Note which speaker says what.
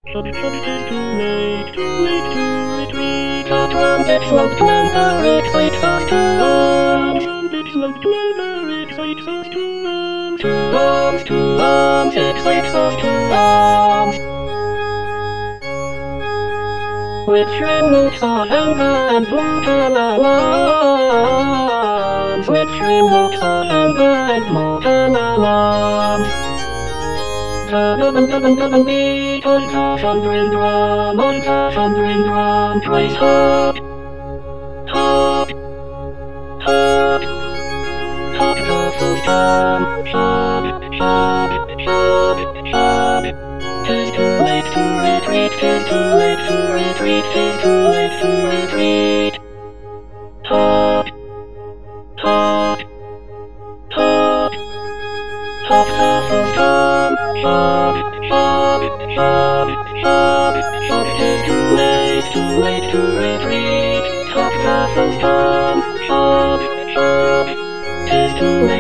Speaker 1: Shut, it's too late to retreat. The trumpet slope to enter, excites us to arms. Trumpet slope to enter, excites us to arms. To arms, excites us to arms. With shrill notes of anger and brutal alarms. With shrill notes of anger and brutal alarms. The beat on the thundering drum, on the thundering drum, twice hop, hop, hop, hop the first time, hop, hop, hop, hop. 'Tis too late to retreat, 'tis too late to retreat, 'tis too late to retreat. Hop, hop, hop, hop the first time, hop, hop, hop, hop, hop. 'Tis too late to retreat. Hop the first time, hop, hop. 'Tis too late.